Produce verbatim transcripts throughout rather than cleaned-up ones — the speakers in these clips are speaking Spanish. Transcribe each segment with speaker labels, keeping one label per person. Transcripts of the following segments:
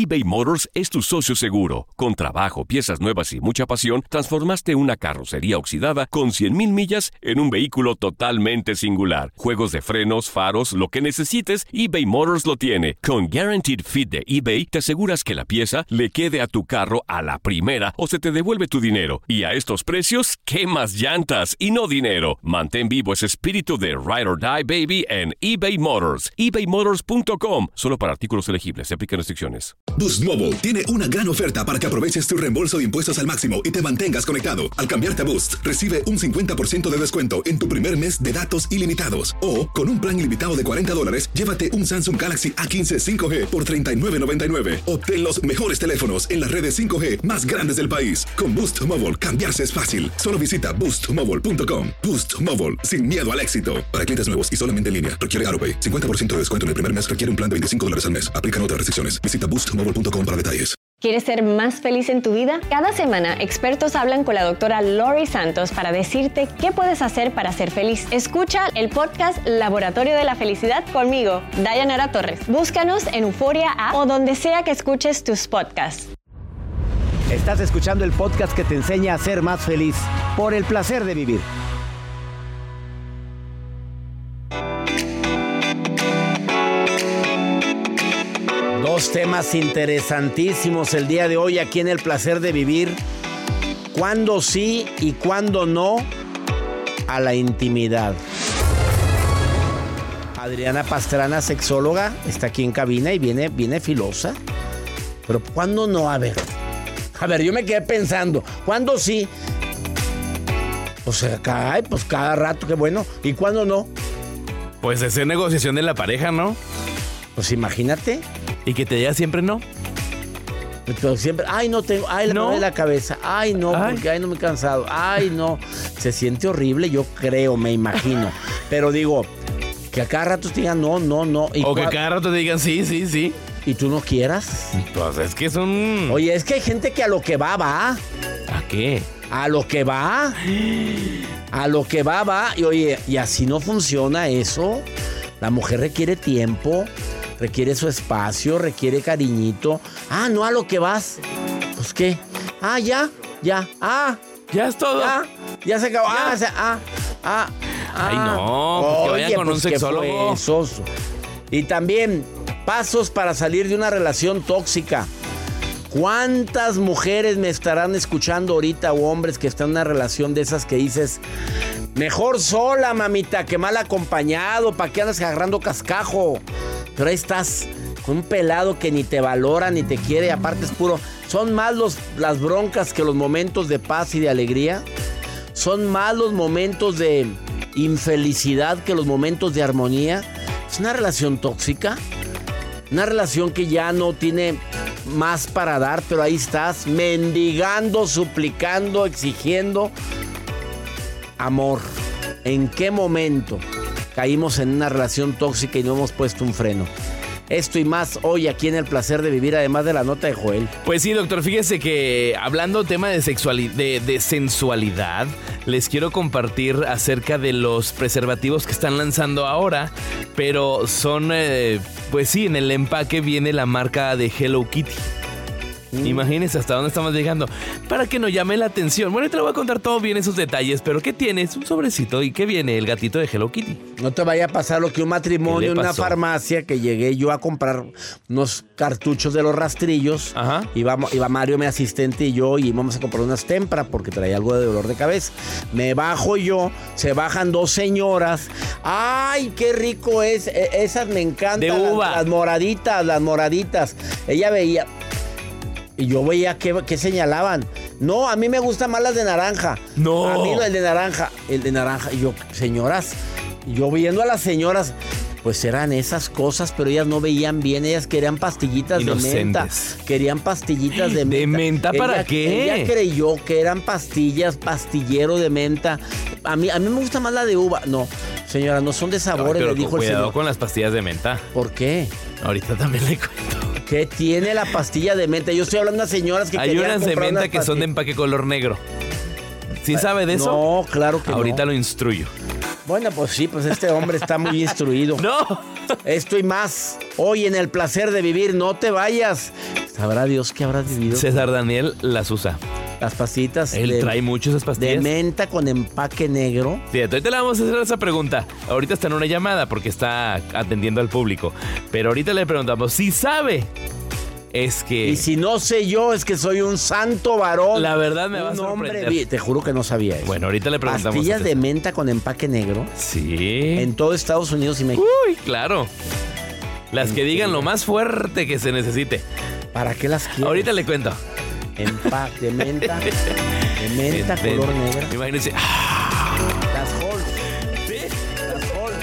Speaker 1: eBay Motors es tu socio seguro. Con trabajo, piezas nuevas y mucha pasión, transformaste una carrocería oxidada con cien mil millas en un vehículo totalmente singular. Juegos de frenos, faros, lo que necesites, eBay Motors lo tiene. Con Guaranteed Fit de eBay, te aseguras que la pieza le quede a tu carro a la primera o se te devuelve tu dinero. Y a estos precios, ¿qué más llantas y no dinero? Mantén vivo ese espíritu de Ride or Die, baby, en eBay Motors. ebay motors punto com. Solo para artículos elegibles. Se aplican restricciones.
Speaker 2: Boost Mobile tiene una gran oferta para que aproveches tu reembolso de impuestos al máximo y te mantengas conectado. Al cambiarte a Boost, recibe un cincuenta por ciento de descuento en tu primer mes de datos ilimitados. O, con un plan ilimitado de cuarenta dólares, llévate un Samsung Galaxy A quince cinco G por treinta y nueve noventa y nueve. Obtén los mejores teléfonos en las redes cinco G más grandes del país. Con Boost Mobile, cambiarse es fácil. Solo visita boost mobile punto com. Boost Mobile, sin miedo al éxito. Para clientes nuevos y solamente en línea, requiere AutoPay. cincuenta por ciento de descuento en el primer mes requiere un plan de veinticinco dólares al mes. Aplican otras restricciones. Visita boost mobile punto com para detalles.
Speaker 3: ¿Quieres ser más feliz en tu vida? Cada semana, expertos hablan con la doctora Lori Santos para decirte qué puedes hacer para ser feliz. Escucha el podcast Laboratorio de la Felicidad conmigo, Dayanara Torres. Búscanos en Euforia App o donde sea que escuches tus podcasts.
Speaker 4: Estás escuchando el podcast que te enseña a ser más feliz por el placer de vivir. Dos temas interesantísimos el día de hoy aquí en El Placer de Vivir. ¿Cuándo sí y cuándo no a la intimidad? Adriana Pastrana, sexóloga, está aquí en cabina y viene, viene filosa. Pero ¿cuándo no? A ver, a ver, yo me quedé pensando, ¿cuándo sí? O sea, acá, pues cada rato, qué bueno. ¿Y cuándo no?
Speaker 5: Pues es negociación de la pareja, ¿no?
Speaker 4: Pues imagínate.
Speaker 5: Y que te diga siempre no.
Speaker 4: Pero siempre, ay, no tengo, ay,
Speaker 5: no.
Speaker 4: me duele la cabeza, ay, no,
Speaker 5: Ay.
Speaker 4: porque ay, no me he cansado, ay, no. Se siente horrible, yo creo, me imagino. Pero digo, que a cada rato te digan no, no, no. ¿Y
Speaker 5: o que
Speaker 4: cua-
Speaker 5: cada rato te digan sí, sí, sí.
Speaker 4: ¿Y tú no quieras?
Speaker 5: Pues es que es un...
Speaker 4: Oye, es que hay gente que a lo que va, va.
Speaker 5: ¿A qué?
Speaker 4: A lo que va. A lo que va, va. Y oye, y así no funciona eso. La mujer requiere tiempo, requiere su espacio, requiere cariñito. Ah, no, a lo que vas. Pues, ¿qué? Ah, ya, ya. Ah,
Speaker 5: Ya es todo.
Speaker 4: ya. Ya se acabó.
Speaker 5: Ya.
Speaker 4: Ah, se- ah, ah, ah.
Speaker 5: Ay, no, pues que vaya con un
Speaker 4: ¿qué
Speaker 5: sexólogo.
Speaker 4: fue eso? Y también, pasos para salir de una relación tóxica. ¿Cuántas mujeres me estarán escuchando ahorita o hombres que están en una relación de esas que dices, mejor sola, mamita, que mal acompañado, ¿para qué andas agarrando cascajo? Pero ahí estás con un pelado que ni te valora ni te quiere y aparte es puro. Son más los, las broncas que los momentos de paz y de alegría. Son más los momentos de infelicidad que los momentos de armonía. Es una relación tóxica. Una relación que ya no tiene más para dar, pero ahí estás mendigando, suplicando, exigiendo amor. ¿En qué momento caímos en una relación tóxica y no hemos puesto un freno? Esto y más hoy aquí en El Placer de Vivir, además de la nota de Joel.
Speaker 5: Pues sí, doctor, fíjese que hablando tema de sexualidad, de, de sensualidad, les quiero compartir acerca de los preservativos que están lanzando ahora, pero son, eh, pues sí, en el empaque viene la marca de Hello Kitty. Mm. Imagínense hasta dónde estamos llegando. Para que nos llame la atención. Bueno, te lo voy a contar todo bien esos detalles, pero ¿qué tiene? Es un sobrecito. ¿Y qué viene? El gatito de Hello Kitty.
Speaker 4: No te vaya a pasar lo que un matrimonio en una farmacia que llegué yo a comprar unos cartuchos de los rastrillos.
Speaker 5: Ajá.
Speaker 4: Iba, iba Mario, mi asistente, y yo, y íbamos a comprar unas Tempra porque traía algo de dolor de cabeza. Me bajo yo, se bajan dos señoras. ¡Ay, qué rico es! E- esas me encantan.
Speaker 5: De uva.
Speaker 4: Las, las moraditas, las moraditas. Ella veía... Y yo veía que, que señalaban. No, a mí me gustan más las de naranja.
Speaker 5: No.
Speaker 4: A mí el de naranja. El de naranja. Y yo, señoras, yo viendo a las señoras, pues eran esas cosas, pero ellas no veían bien. Ellas querían pastillitas
Speaker 5: Inocentes.
Speaker 4: de menta. Querían pastillitas de menta.
Speaker 5: ¿De menta para
Speaker 4: Ella-
Speaker 5: qué?
Speaker 4: Ella creyó que eran pastillas, pastillero de menta. A mí, a mí me gusta más la de uva. No, señora, no son de sabores,
Speaker 5: Ay, pero
Speaker 4: le dijo el
Speaker 5: cuidado
Speaker 4: señor.
Speaker 5: con las pastillas de menta.
Speaker 4: ¿Por qué?
Speaker 5: Ahorita también le cuento.
Speaker 4: ¿Qué tiene la pastilla de menta? Yo estoy hablando a señoras que
Speaker 5: Hay
Speaker 4: querían
Speaker 5: unas de
Speaker 4: comprar
Speaker 5: menta
Speaker 4: unas
Speaker 5: que son de
Speaker 4: pastillas.
Speaker 5: empaque color negro. ¿Sí sabe de eso?
Speaker 4: No, claro que
Speaker 5: Ahorita
Speaker 4: no.
Speaker 5: lo instruyo.
Speaker 4: Bueno, pues sí, pues este hombre está muy instruido.
Speaker 5: ¡No!
Speaker 4: Esto y más, hoy en El Placer de Vivir, no te vayas. Sabrá Dios qué habrás vivido.
Speaker 5: César Daniel las usa.
Speaker 4: Las pastillitas.
Speaker 5: Él
Speaker 4: de,
Speaker 5: trae muchas esas pastillas.
Speaker 4: De menta con empaque negro.
Speaker 5: Fíjate, ahorita le vamos a hacer esa pregunta. Ahorita está en una llamada porque está atendiendo al público. Pero ahorita le preguntamos si sabe. Es que...
Speaker 4: Y si no sé yo, es que soy un santo varón.
Speaker 5: La verdad me va a sorprender.
Speaker 4: Hombre, te juro que no sabía eso.
Speaker 5: Bueno, ahorita le preguntamos.
Speaker 4: Pastillas de menta con empaque negro.
Speaker 5: Sí.
Speaker 4: En todo Estados Unidos y México.
Speaker 5: Uy, claro. Las que digan lo más fuerte que se necesite.
Speaker 4: ¿Para qué las quieres?
Speaker 5: Ahorita le cuento.
Speaker 4: Empaque de menta. De menta
Speaker 5: de,
Speaker 4: color
Speaker 5: de,
Speaker 4: negro.
Speaker 5: Imagínense.
Speaker 4: Las Halls.
Speaker 5: ¿Sí?
Speaker 4: Las Halls.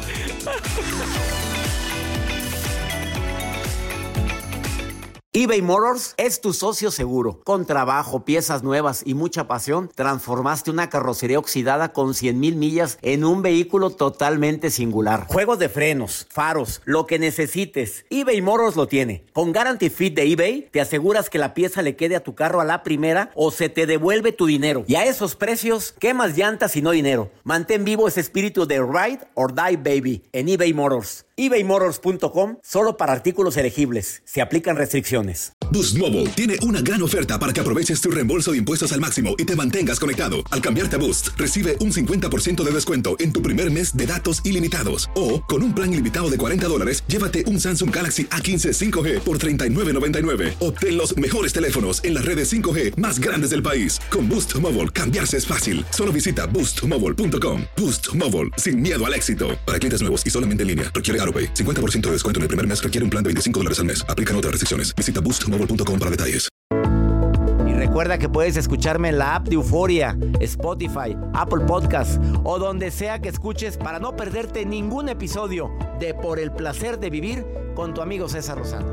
Speaker 4: eBay Motors es tu socio seguro. Con trabajo, piezas nuevas y mucha pasión, transformaste una carrocería oxidada con cien mil millas en un vehículo totalmente singular. Juegos de frenos, faros, lo que necesites, eBay Motors lo tiene. Con Guarantee Fit de eBay, te aseguras que la pieza le quede a tu carro a la primera o se te devuelve tu dinero. Y a esos precios, ¿qué más llantas y no dinero? Mantén vivo ese espíritu de Ride or Die Baby en eBay Motors. ebay motors punto com, solo para artículos elegibles. Se aplican restricciones.
Speaker 2: Boost Mobile tiene una gran oferta para que aproveches tu reembolso de impuestos al máximo y te mantengas conectado. Al cambiarte a Boost, recibe un cincuenta por ciento de descuento en tu primer mes de datos ilimitados. O, con un plan ilimitado de cuarenta dólares, llévate un Samsung Galaxy A quince cinco G por treinta y nueve noventa y nueve. Obtén los mejores teléfonos en las redes cinco G más grandes del país. Con Boost Mobile, cambiarse es fácil. Solo visita boost mobile punto com. Boost Mobile, sin miedo al éxito. Para clientes nuevos y solamente en línea, requiere AutoPay. cincuenta por ciento de descuento en el primer mes, requiere un plan de veinticinco dólares al mes. Aplican otras restricciones. Visita boost mobile punto com para detalles.
Speaker 4: Y recuerda que puedes escucharme en la app de Euforia, Spotify, Apple Podcasts o donde sea que escuches para no perderte ningún episodio de Por el Placer de Vivir con tu amigo César Lozano.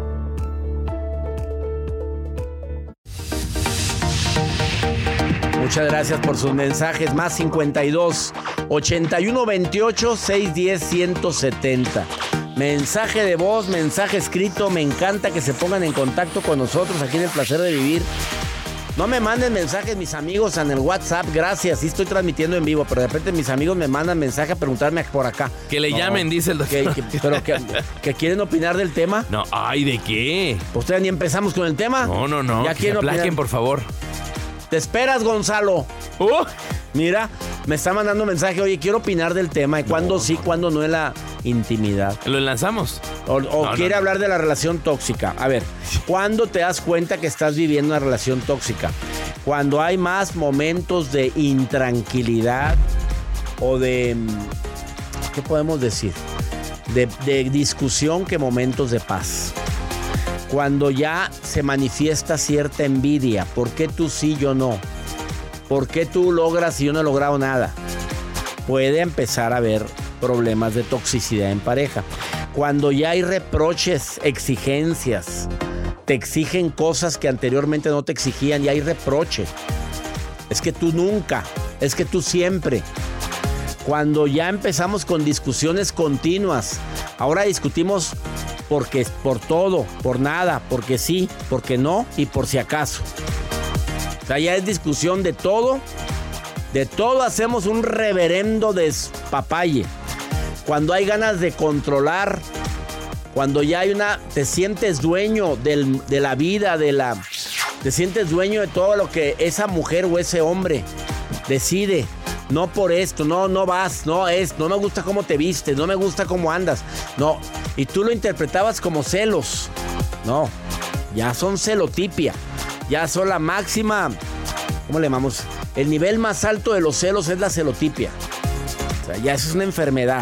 Speaker 4: Muchas gracias por sus mensajes. Más cincuenta y dos, ochenta y uno, veintiocho, seiscientos diez, ciento setenta. Mensaje de voz, mensaje escrito. Me encanta que se pongan en contacto con nosotros aquí en El Placer de Vivir. No me manden mensajes mis amigos en el WhatsApp, gracias. Sí estoy transmitiendo en vivo, pero de repente mis amigos me mandan mensaje a preguntarme por acá.
Speaker 5: Que le no, llamen, dice el doctor.
Speaker 4: Que, que, pero que, que quieren opinar del tema.
Speaker 5: No, ay, ¿de qué?
Speaker 4: Pues ustedes ni empezamos con el tema.
Speaker 5: No, no, no.
Speaker 4: Ya quieren opinar.
Speaker 5: Aplaquen, por favor.
Speaker 4: Te esperas, Gonzalo.
Speaker 5: Uh.
Speaker 4: Mira, me está mandando mensaje, oye, quiero opinar del tema. ¿Y no, cuándo sí, cuándo no es la intimidad?
Speaker 5: Lo lanzamos.
Speaker 4: O, o no, quiere no, hablar no. de la relación tóxica. A ver, ¿cuándo te das cuenta que estás viviendo una relación tóxica? Cuando hay más momentos de intranquilidad o de... ¿Qué podemos decir? De, de discusión que momentos de paz. Cuando ya se manifiesta cierta envidia. ¿Por qué tú sí, yo no? ¿Por qué tú logras y yo no he logrado nada? Puede empezar a haber problemas de toxicidad en pareja. Cuando ya hay reproches, exigencias, te exigen cosas que anteriormente no te exigían y hay reproche. Es que tú nunca, es que tú siempre. Cuando ya empezamos con discusiones continuas, ahora discutimos porque por todo, por nada, porque sí, porque no y por si acaso. O sea, ya es discusión de todo. De todo hacemos un reverendo despapalle. Cuando hay ganas de controlar, cuando ya hay una... Te sientes dueño del, de la vida, de la... Te sientes dueño de todo lo que esa mujer o ese hombre decide. No por esto, no, no vas, no es, no me gusta cómo te vistes, no me gusta cómo andas. No, y tú lo interpretabas como celos. No, ya son celotipia. Ya son la máxima, ¿cómo le llamamos? El nivel más alto de los celos es la celotipia. O sea, ya eso es una enfermedad.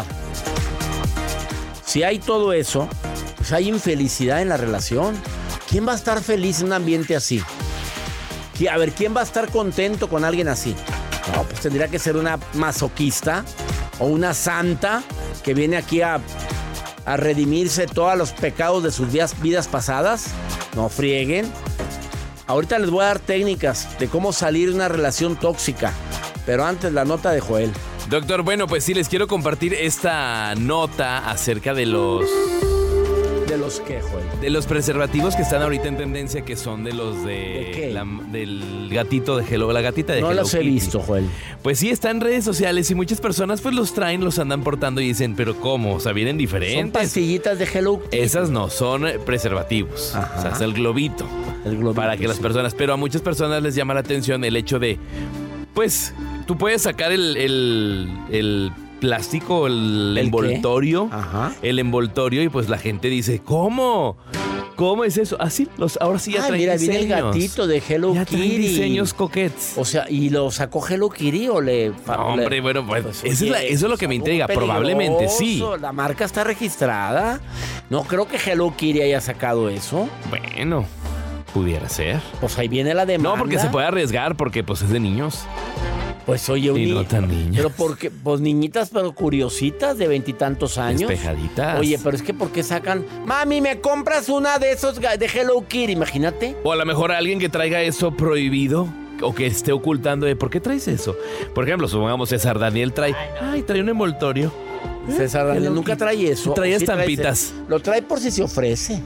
Speaker 4: Si hay todo eso, pues hay infelicidad en la relación. ¿Quién va a estar feliz en un ambiente así? A ver, ¿quién va a estar contento con alguien así? No, pues tendría que ser una masoquista o una santa que viene aquí a, a redimirse todos los pecados de sus vidas, vidas pasadas. No frieguen. Ahorita les voy a dar técnicas de cómo salir de una relación tóxica. Pero antes la nota de Joel.
Speaker 5: Doctor, bueno, pues sí, les quiero compartir esta nota acerca de los
Speaker 4: ¿De los qué, Joel?
Speaker 5: De los preservativos que están ahorita en tendencia, que son de los de...
Speaker 4: ¿De qué?
Speaker 5: La, del gatito de Hello, la gatita de
Speaker 4: No
Speaker 5: Hello
Speaker 4: los he
Speaker 5: Kitty.
Speaker 4: visto, Joel.
Speaker 5: Pues sí, está en redes sociales y muchas personas pues los traen, los andan portando y dicen, pero ¿cómo? O sea, vienen
Speaker 4: Son
Speaker 5: diferentes.
Speaker 4: pastillitas de Hello Kitty.
Speaker 5: Esas no, son eh, preservativos.
Speaker 4: Ajá.
Speaker 5: O sea, es el globito.
Speaker 4: El globito,
Speaker 5: para que las
Speaker 4: sí.
Speaker 5: personas... Pero a muchas personas les llama la atención el hecho de... Pues, tú puedes sacar el... el, el plástico, el,
Speaker 4: ¿El
Speaker 5: envoltorio,
Speaker 4: qué? Ajá.
Speaker 5: el envoltorio y pues la gente dice, ¿cómo? ¿Cómo es eso? Así, los, ahora sí ya
Speaker 4: Ah,
Speaker 5: traen
Speaker 4: mira,
Speaker 5: diseños.
Speaker 4: viene el gatito de Hello
Speaker 5: ya
Speaker 4: Kitty.
Speaker 5: traen diseños coquettes.
Speaker 4: O sea, ¿y lo sacó Hello Kitty o le...
Speaker 5: No, hombre, bueno, pues,
Speaker 4: Pues,
Speaker 5: eso, es
Speaker 4: oye,
Speaker 5: la- eso es lo que me
Speaker 4: algo
Speaker 5: intriga. Probablemente sí.
Speaker 4: peligroso. La marca está registrada. No creo que Hello Kitty haya sacado eso.
Speaker 5: Bueno, pudiera ser.
Speaker 4: Pues ahí viene la demanda.
Speaker 5: No, porque se puede arriesgar porque pues es de niños.
Speaker 4: Pues oye, un
Speaker 5: Y no
Speaker 4: ni-
Speaker 5: tan niñas.
Speaker 4: Pero porque, pues niñitas, pero curiositas de veintitantos años.
Speaker 5: Despejaditas.
Speaker 4: Oye, pero es que ¿por qué sacan? Mami, ¿me compras una de esos ga- de Hello Kitty? Imagínate.
Speaker 5: O a lo mejor alguien que traiga eso prohibido o que esté ocultando de ¿por qué traes eso? Por ejemplo, supongamos César Daniel trae, ay, trae un envoltorio.
Speaker 4: César Daniel
Speaker 5: Hello
Speaker 4: nunca
Speaker 5: Kitty.
Speaker 4: trae eso.
Speaker 5: Trae
Speaker 4: ¿O sí
Speaker 5: estampitas.
Speaker 4: ese? Lo trae por si se ofrece.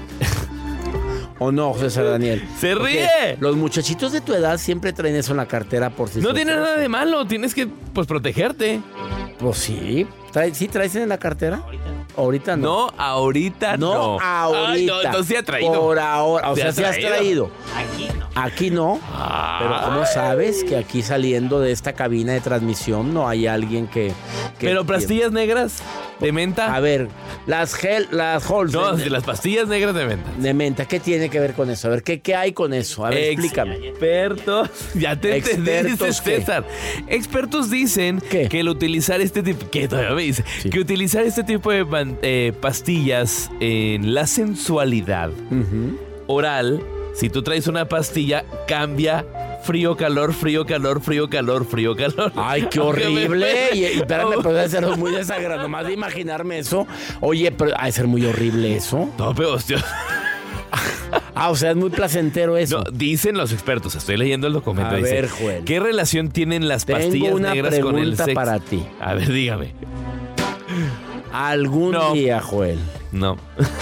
Speaker 4: ¿O no, César Daniel?
Speaker 5: ¡Se
Speaker 4: Porque
Speaker 5: ríe!
Speaker 4: Los muchachitos de tu edad siempre traen eso en la cartera por si
Speaker 5: No
Speaker 4: se
Speaker 5: tiene
Speaker 4: ofrece.
Speaker 5: nada de malo, tienes que pues protegerte.
Speaker 4: Pues sí. ¿Trae, ¿Sí traes en la cartera? Ahorita no.
Speaker 5: No, ahorita no.
Speaker 4: No, ahorita.
Speaker 5: Ay, no, entonces sí ha traído.
Speaker 4: Por ahora. O
Speaker 5: ¿Se
Speaker 4: sea,
Speaker 5: ha
Speaker 4: sí has
Speaker 5: traído?
Speaker 4: traído.
Speaker 6: Aquí no.
Speaker 4: Aquí no. Pero ¿cómo sabes que aquí saliendo de esta cabina de transmisión no hay alguien que... que
Speaker 5: Pero
Speaker 4: que-
Speaker 5: pastillas negras de menta.
Speaker 4: A ver, las gel, las Halls
Speaker 5: No,
Speaker 4: de,
Speaker 5: si las pastillas negras de menta.
Speaker 4: de menta, ¿qué tiene que ver con eso? A ver, ¿qué, qué hay con eso? A ver, explícame.
Speaker 5: Expertos, ya te entendí, dice
Speaker 4: ¿Expertos qué?
Speaker 5: César. Expertos dicen
Speaker 4: ¿Qué?
Speaker 5: que el utilizar este tipo, que todavía me dice,
Speaker 4: Sí.
Speaker 5: que utilizar este tipo de man- eh, pastillas en la sensualidad
Speaker 4: Ujú.
Speaker 5: oral, si tú traes una pastilla, cambia frío, calor, frío, calor, frío, calor, frío, calor.
Speaker 4: Ay, qué
Speaker 5: Aunque me-
Speaker 4: horrible. Y, y espérame, pero debe ser muy desagradable. Nomás de imaginarme eso. Oye, pero ha de ser muy horrible eso.
Speaker 5: No, pero hostia.
Speaker 4: Ah, o sea, es muy placentero eso.
Speaker 5: No, dicen los expertos, estoy leyendo el documento.
Speaker 4: A
Speaker 5: dice,
Speaker 4: ver, Joel.
Speaker 5: ¿qué relación tienen las
Speaker 4: Tengo
Speaker 5: pastillas
Speaker 4: una
Speaker 5: negras con el
Speaker 4: pregunta
Speaker 5: sexo?
Speaker 4: para ti.
Speaker 5: A ver, dígame.
Speaker 4: Algún
Speaker 5: No.
Speaker 4: día, Joel,
Speaker 5: No.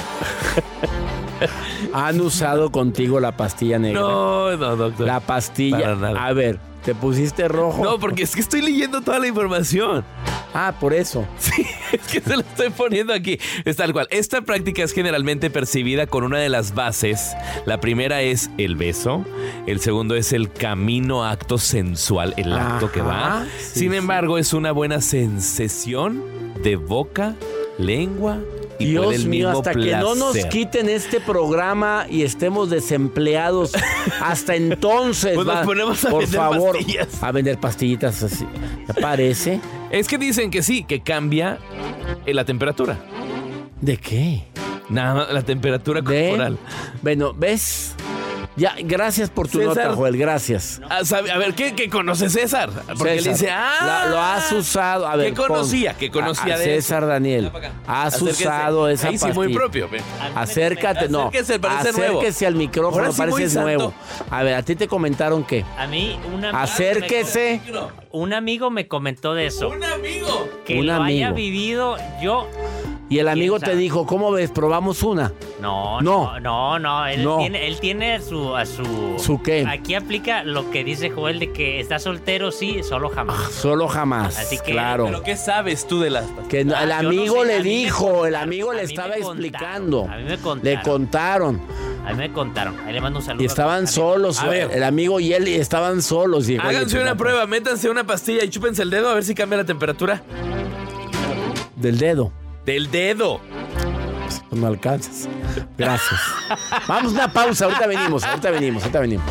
Speaker 4: ¿han usado contigo la pastilla negra?
Speaker 5: No, no, doctor.
Speaker 4: La pastilla.
Speaker 5: Para nada.
Speaker 4: A ver, ¿te pusiste rojo?
Speaker 5: No, porque es que estoy leyendo toda la información.
Speaker 4: Ah, por eso.
Speaker 5: Sí, es que se lo estoy poniendo aquí. Es tal cual. Esta práctica es generalmente percibida con una de las bases. La primera es el beso. El segundo es el camino a acto sensual, el acto
Speaker 4: Ajá,
Speaker 5: que va.
Speaker 4: sí,
Speaker 5: Sin
Speaker 4: sí.
Speaker 5: embargo, es una buena sensación de boca, lengua y puede
Speaker 4: Dios
Speaker 5: el
Speaker 4: mío,
Speaker 5: mismo
Speaker 4: hasta que no nos
Speaker 5: placer.
Speaker 4: quiten este programa y estemos desempleados, hasta entonces,
Speaker 5: Pues nos
Speaker 4: va,
Speaker 5: ponemos a
Speaker 4: por
Speaker 5: vender
Speaker 4: favor,
Speaker 5: pastillas.
Speaker 4: a vender pastillitas así. ¿Te parece?
Speaker 5: Es que dicen que sí, que cambia eh, la temperatura.
Speaker 4: ¿De qué?
Speaker 5: Nada, la temperatura
Speaker 4: De.
Speaker 5: corporal.
Speaker 4: Bueno, ¿ves? Ya, gracias por tu
Speaker 5: César.
Speaker 4: nota, Joel, gracias.
Speaker 5: Ah, sabe- A ver, ¿qué, qué conoce César? Porque
Speaker 4: César,
Speaker 5: le dice, ah,
Speaker 4: la- lo has usado. A ver,
Speaker 5: ¿qué conocía?
Speaker 4: pon-
Speaker 5: ¿Qué conocía
Speaker 4: a- a
Speaker 5: de
Speaker 4: César
Speaker 5: eso?
Speaker 4: Daniel,
Speaker 5: Ven para acá.
Speaker 4: has
Speaker 5: Acérquese.
Speaker 4: usado esa
Speaker 5: Ahí sí,
Speaker 4: pastilla.
Speaker 5: muy propio. ven.
Speaker 4: Acércate, no.
Speaker 5: Acérquese, parece nuevo.
Speaker 4: Acérquese al micrófono,
Speaker 5: Ahora sí, muy
Speaker 4: parece
Speaker 5: santo.
Speaker 4: nuevo. A ver, ¿a ti te comentaron qué?
Speaker 6: A mí, un amigo.
Speaker 4: Acérquese.
Speaker 6: Me, un amigo me comentó de eso.
Speaker 5: Un amigo.
Speaker 6: Que
Speaker 4: Un
Speaker 6: lo haya
Speaker 4: amigo.
Speaker 6: vivido yo.
Speaker 4: Y el amigo
Speaker 6: ¿Quién
Speaker 4: te
Speaker 6: sabe?
Speaker 4: dijo, ¿cómo ves? ¿Probamos una?
Speaker 6: No,
Speaker 4: No.
Speaker 6: no, no, no. Él
Speaker 4: No.
Speaker 6: tiene, él tiene a su, a su.
Speaker 4: ¿Su qué?
Speaker 6: Aquí aplica lo que dice Joel de que está soltero, sí, solo jamás.
Speaker 4: Solo jamás.
Speaker 6: Así que-
Speaker 4: claro.
Speaker 5: ¿Pero qué sabes tú de las pastillas?
Speaker 4: Que no- el
Speaker 6: Ah, yo no
Speaker 4: amigo
Speaker 6: sé,
Speaker 4: le
Speaker 6: a mí me
Speaker 4: dijo,
Speaker 6: contaron,
Speaker 4: el amigo
Speaker 6: a
Speaker 4: le
Speaker 6: mí me
Speaker 4: estaba
Speaker 6: contaron,
Speaker 4: explicando.
Speaker 6: a mí me contaron.
Speaker 4: Le contaron.
Speaker 6: A mí me contaron. Ahí le mando un saludo.
Speaker 4: Y estaban
Speaker 6: a mi-
Speaker 4: solos.
Speaker 5: A ver.
Speaker 4: El amigo y él estaban solos. Y, oye,
Speaker 5: Háganse
Speaker 4: pues,
Speaker 5: una
Speaker 4: no,
Speaker 5: prueba, métanse una pastilla y chúpense el dedo a ver si cambia la temperatura.
Speaker 4: Del dedo.
Speaker 5: Del dedo.
Speaker 4: Pues no alcanzas. Gracias. Vamos a una pausa. Ahorita venimos. Ahorita venimos. Ahorita venimos.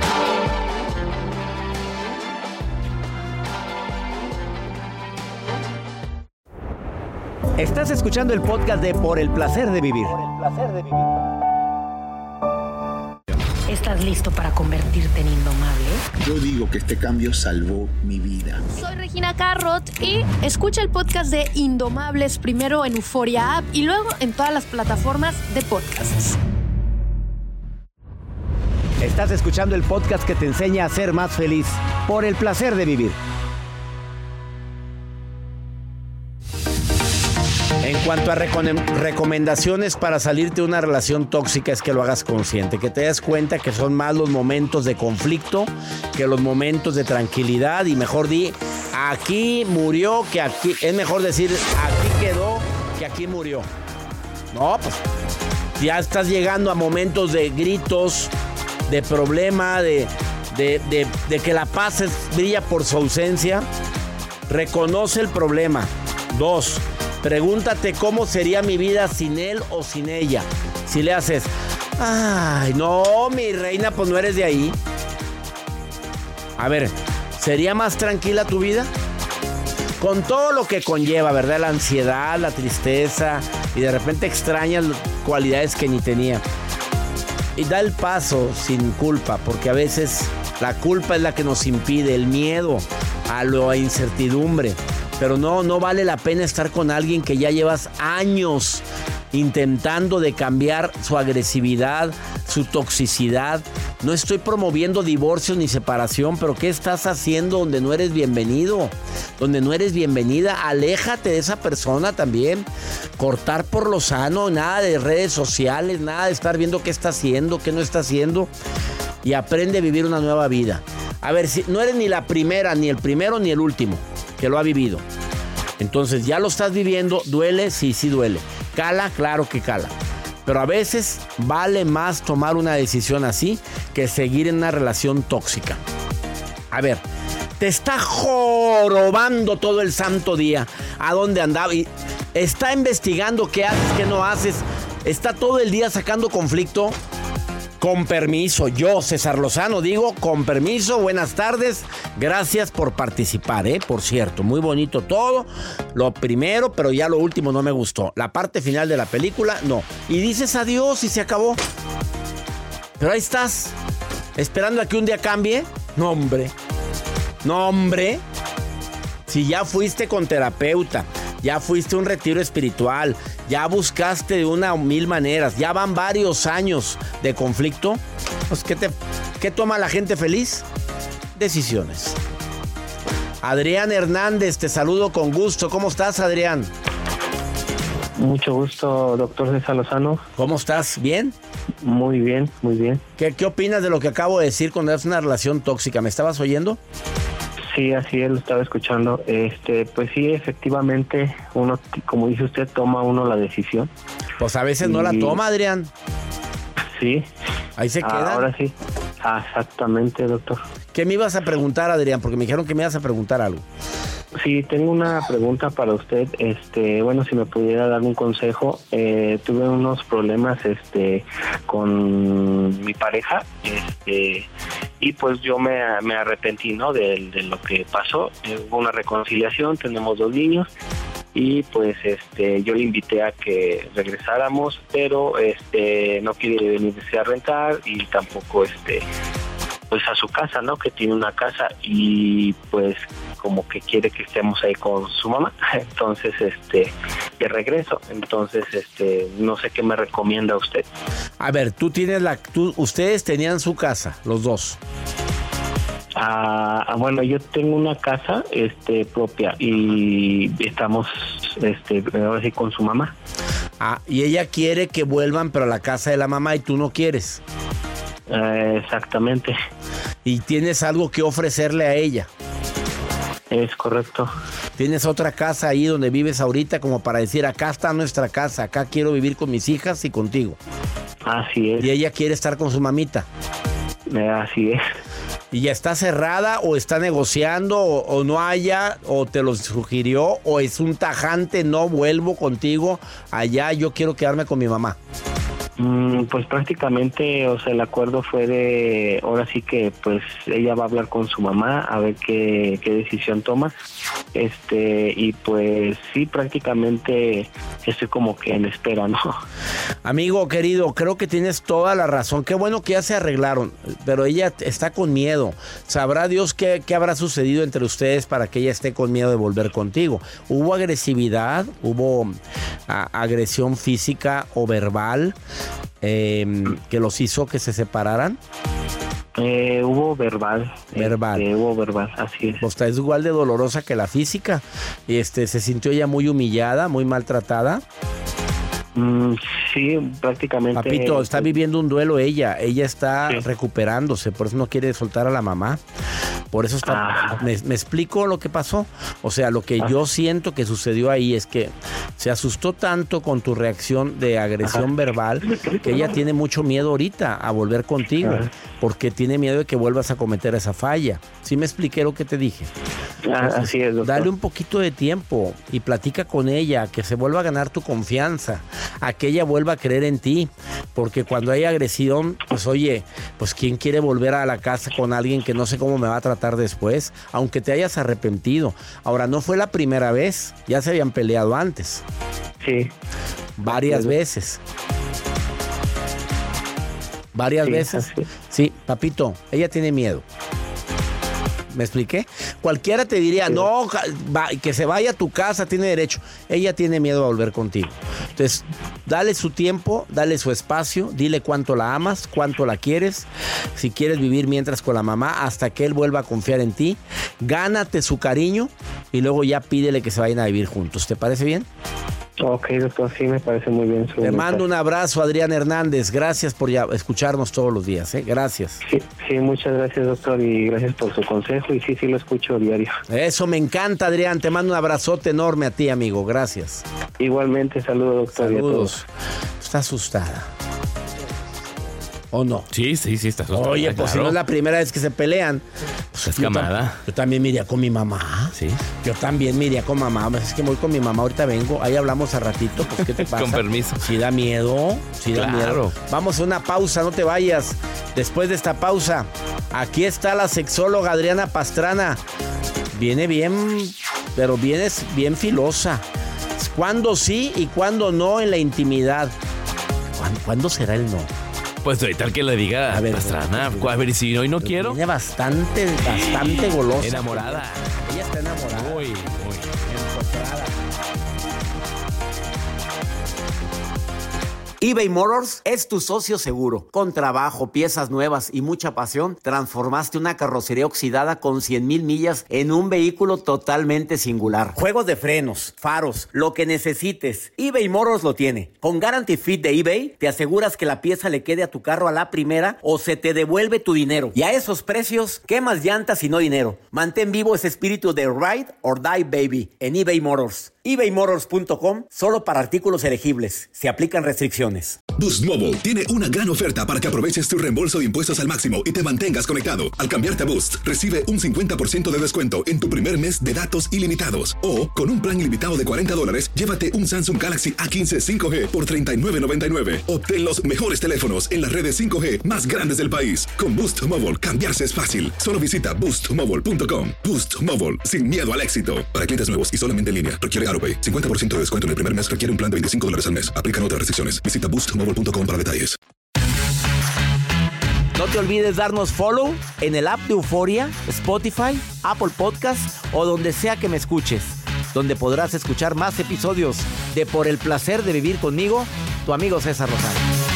Speaker 7: Estás escuchando el podcast de Por el placer de vivir.
Speaker 8: ¿Estás listo para convertirte en indomable?
Speaker 9: Yo digo que este cambio salvó mi vida.
Speaker 10: Soy Regina Carrot y escucha el podcast de Indomables primero en Euforia App y luego en todas las plataformas de podcasts.
Speaker 7: Estás escuchando el podcast que te enseña a ser más feliz. Por el placer de vivir.
Speaker 4: En cuanto a recom- recomendaciones para salirte de una relación tóxica, es que lo hagas consciente, que te des cuenta que son más los momentos de conflicto que los momentos de tranquilidad, y mejor di, aquí murió que aquí, es mejor decir, aquí quedó que aquí murió. No, pues ya estás llegando a momentos de gritos, de problema, de, de, de, de que la paz es, brilla por su ausencia. Reconoce el problema. Dos, pregúntate cómo sería mi vida sin él o sin ella. Si le haces, ay, no, mi reina, pues no eres de ahí. A ver, ¿sería más tranquila tu vida? Con todo lo que conlleva, ¿verdad? La ansiedad, la tristeza, y de repente extrañas cualidades que ni tenía. Y da el paso sin culpa, porque a veces la culpa es la que nos impide, el miedo a la incertidumbre. Pero no, no vale la pena estar con alguien que ya llevas años intentando de cambiar su agresividad, su toxicidad. No estoy promoviendo divorcio ni separación, pero ¿qué estás haciendo donde no eres bienvenido? Donde no eres bienvenida, aléjate de esa persona también. Cortar por lo sano, nada de redes sociales, nada de estar viendo qué está haciendo, qué no está haciendo. Y aprende a vivir una nueva vida. A ver, si no eres ni la primera, ni el primero, ni el último que lo ha vivido. Entonces ya lo estás viviendo, duele, sí, sí duele. Cala, claro que cala. Pero a veces vale más tomar una decisión así que seguir en una relación tóxica. A ver, te está jorobando todo el santo día. ¿A dónde andaba? Y está investigando qué haces, qué no haces. Está todo el día sacando conflicto. Con permiso, yo, César Lozano, digo, con permiso, buenas tardes, gracias por participar, ¿eh? Por cierto, muy bonito todo, lo primero, pero ya lo último no me gustó, la parte final de la película, no, y dices adiós y se acabó, pero ahí estás, esperando a que un día cambie, no hombre, no hombre, si ya fuiste con terapeuta, ya fuiste a un retiro espiritual, ya buscaste de una o mil maneras, ya van varios años de conflicto, pues ¿qué, te, ¿qué toma la gente feliz? Decisiones. Adrián Hernández, te saludo con gusto. ¿Cómo estás, Adrián?
Speaker 11: Mucho gusto, doctor César Lozano.
Speaker 4: ¿Cómo estás? ¿Bien?
Speaker 11: Muy bien, muy bien.
Speaker 4: ¿Qué, qué opinas de lo que acabo de decir cuando es una relación tóxica? ¿Me estabas oyendo?
Speaker 11: Sí, así es, lo estaba escuchando. Este, pues sí, efectivamente, uno, como dice usted, toma uno la decisión.
Speaker 4: Pues a veces y... no la toma, Adrián.
Speaker 11: Sí.
Speaker 4: Ahí se queda.
Speaker 11: Ahora sí. Ah, exactamente, doctor.
Speaker 4: ¿Qué me ibas a preguntar, Adrián? Porque me dijeron que me ibas a preguntar algo.
Speaker 11: Sí, tengo una pregunta para usted. Este, bueno, si me pudiera dar un consejo. Eh, tuve unos problemas, este, con mi pareja, este, y pues yo me, me arrepentí, ¿no? De, de lo que pasó. Eh, hubo una reconciliación, tenemos dos niños. Y pues este yo le invité a que regresáramos, pero este no quiere venirse a rentar y tampoco este pues a su casa, ¿no? Que tiene una casa y pues como que quiere que estemos ahí con su mamá. Entonces este de regreso. Entonces este no sé qué me recomienda usted.
Speaker 4: A ver, tú tienes la tú, ustedes tenían su casa, los dos.
Speaker 11: Ah, bueno, yo tengo una casa este propia y estamos este ahora sí con su mamá.
Speaker 4: Ah, y ella quiere que vuelvan pero a la casa de la mamá y tú no quieres.
Speaker 11: Eh, exactamente.
Speaker 4: Y tienes algo que ofrecerle a ella.
Speaker 11: Es correcto.
Speaker 4: Tienes otra casa ahí donde vives ahorita como para decir, acá está nuestra casa, acá quiero vivir con mis hijas y contigo.
Speaker 11: Así es.
Speaker 4: Y ella quiere estar con su mamita.
Speaker 11: Eh, así es.
Speaker 4: ¿Y ya está cerrada o está negociando o, o no haya o te lo sugirió o es un tajante, no vuelvo contigo allá, yo quiero quedarme con mi mamá?
Speaker 11: Mm, pues prácticamente, o sea, el acuerdo fue de, ahora sí que pues ella va a hablar con su mamá a ver qué, qué decisión toma, este, y pues sí, prácticamente estoy como que en espera, ¿no?
Speaker 4: Amigo querido, creo que tienes toda la razón, qué bueno que ya se arreglaron, pero ella está con miedo, sabrá Dios qué, qué habrá sucedido entre ustedes para que ella esté con miedo de volver contigo. ¿Hubo agresividad? ¿Hubo a, agresión física o verbal? Eh, que los hizo que se separaran.
Speaker 11: Eh, hubo verbal.
Speaker 4: Verbal.
Speaker 11: Este, hubo verbal, así es.
Speaker 4: Pues es igual de dolorosa que la física. Este, ¿se sintió ella muy humillada, muy maltratada?
Speaker 11: Mm, sí, prácticamente.
Speaker 4: Papito, está viviendo un duelo ella. Ella está
Speaker 11: sí.
Speaker 4: recuperándose, por eso no quiere soltar a la mamá. Por eso está... Me, me explico lo que pasó. O sea, lo que Ajá. yo siento que sucedió ahí es que se asustó tanto con tu reacción de agresión Ajá. verbal que ella tiene mucho miedo ahorita a volver contigo. Ajá. Porque tiene miedo de que vuelvas a cometer esa falla. ¿Sí me expliqué lo que te dije?
Speaker 11: Entonces, así es, doctor.
Speaker 4: Dale un poquito de tiempo y platica con ella, que se vuelva a ganar tu confianza, a que ella vuelva a creer en ti. Porque cuando hay agresión, pues oye, pues ¿quién quiere volver a la casa con alguien que no sé cómo me va a tratar después? Aunque te hayas arrepentido. Ahora, no fue la primera vez, ya se habían peleado antes.
Speaker 11: Sí.
Speaker 4: Varias sí. veces. Varias sí, veces. Así. Sí, papito, ella tiene miedo. ¿Me expliqué? Cualquiera te diría, sí. no, va, que se vaya a tu casa, tiene derecho. Ella tiene miedo a volver contigo. Entonces, dale su tiempo, dale su espacio, dile cuánto la amas, cuánto la quieres. Si quieres vivir mientras con la mamá, hasta que él vuelva a confiar en ti. Gánate su cariño y luego ya pídele que se vayan a vivir juntos. ¿Te parece bien?
Speaker 11: Ok, doctor, sí, me parece muy bien. Su
Speaker 4: Te
Speaker 11: mensaje.
Speaker 4: mando un abrazo, Adrián Hernández. Gracias por ya escucharnos todos los días, ¿eh? Gracias.
Speaker 11: Sí, sí, muchas gracias, doctor, y gracias por su consejo. Y sí, sí, lo escucho diario.
Speaker 4: Eso me encanta, Adrián. Te mando un abrazote enorme a ti, amigo. Gracias.
Speaker 11: Igualmente, saludos, doctor.
Speaker 4: Saludos. Está asustada. ¿O no?
Speaker 5: Sí, sí, sí, está asustada.
Speaker 4: Oye, pues claro. Si no es la primera vez que se pelean.
Speaker 5: Pues es camada.
Speaker 4: Yo también me iría con mi mamá.
Speaker 5: Sí.
Speaker 4: Yo también me iría con mamá. Es que voy con mi mamá, ahorita vengo. Ahí hablamos a ratito. Pues, ¿qué te pasa?
Speaker 5: Con permiso.
Speaker 4: Sí da miedo. Sí da
Speaker 5: claro.
Speaker 4: miedo. Vamos a una pausa, no te vayas. Después de esta pausa, aquí está la sexóloga Adriana Pastrana. Viene bien, pero viene bien filosa. ¿Cuándo sí y cuándo no en la intimidad? ¿Cuándo, ¿cuándo será el no?
Speaker 5: Pues ahorita el que le diga a ver, Pastrana, a ver, si hoy no quiero.
Speaker 4: Viene bastante, bastante golosa.
Speaker 5: Enamorada.
Speaker 4: Ella está enamorada.
Speaker 5: Muy, muy.
Speaker 4: Empotrada. eBay Motors es tu socio seguro. Con trabajo, piezas nuevas y mucha pasión, transformaste una carrocería oxidada con cien mil millas en un vehículo totalmente singular. Juegos de frenos, faros, lo que necesites, eBay Motors lo tiene. Con Guarantee Fit de eBay, te aseguras que la pieza le quede a tu carro a la primera o se te devuelve tu dinero. Y a esos precios, ¿qué más llantas y no dinero? Mantén vivo ese espíritu de Ride or Die, baby, en eBay Motors. ebay motors punto com, solo para artículos elegibles. Se aplican restricciones.
Speaker 2: Boost Mobile tiene una gran oferta para que aproveches tu reembolso de impuestos al máximo y te mantengas conectado. Al cambiarte a Boost, recibe un cincuenta por ciento de descuento en tu primer mes de datos ilimitados. O, con un plan ilimitado de cuarenta dólares, llévate un Samsung Galaxy A quince cinco G por treinta y nueve noventa y nueve. Obtén los mejores teléfonos en las redes cinco G más grandes del país. Con Boost Mobile, cambiarse es fácil. Solo visita boost mobile punto com. Boost Mobile, sin miedo al éxito. Para clientes nuevos y solamente en línea, requiere AutoPay. cincuenta por ciento de descuento en el primer mes requiere un plan de veinticinco dólares al mes. Aplican otras restricciones. Visita boost mobile punto com para detalles.
Speaker 4: No te olvides darnos follow en el app de Euforia, Spotify, Apple Podcast o donde sea que me escuches, donde podrás escuchar más episodios de Por el Placer de Vivir Conmigo, tu amigo César Lozano.